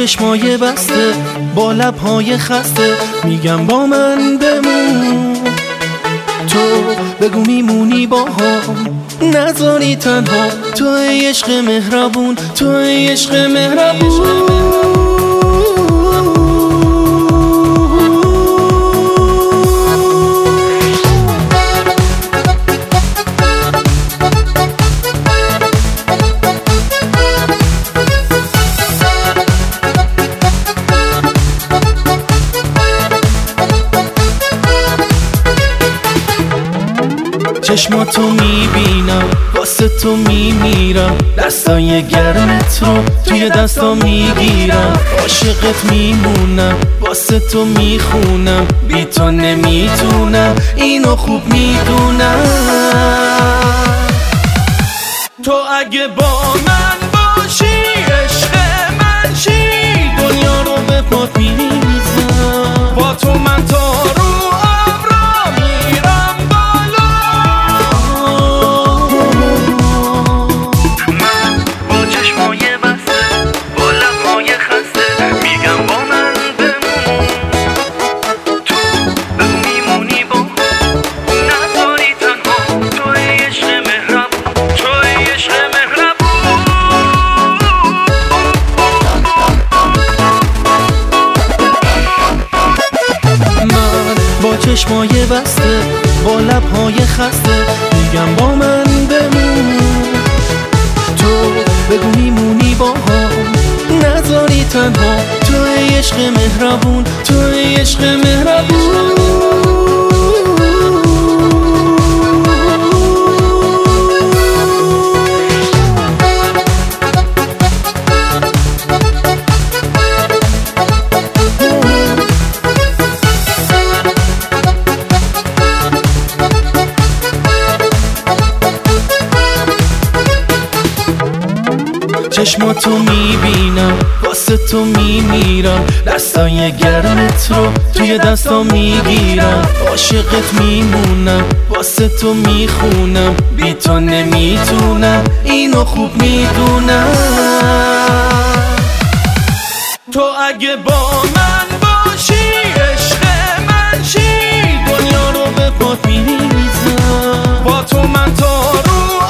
چشمای بسته، با لبهای خسته، میگم با من بمون. تو بگو میمونی با هم، نذاری تنها. تو عشق مهربون، تو عشق مهربون. چشماتو میبینم، واسه تو میمیرم، دستای گرمت رو توی دستا میگیرم. عاشقت میمونم، واسه تو میخونم، بی تو نمیتونم، اینو خوب میدونم. تو اگه با من باشی، عشق من چی، دنیا رو به پات میریزم. با تو من تا رو چشمای بسته، با لبهای خسته، میگم با من بمون. تو بگو میمونی با هم، نذاری تنها. تو عشق مهربون، تو عشق مهربون. چشماتو میبینم، واسه تو میمیرم، دستای گرمت رو توی دستا میگیرم. عاشقت میمونم، واسه تو میخونم، بی تو نمیتونم، اینو خوب میدونم. تو اگه با من باشی، عشق من چی، دنیا رو به پات میریزم. با تو من تا رو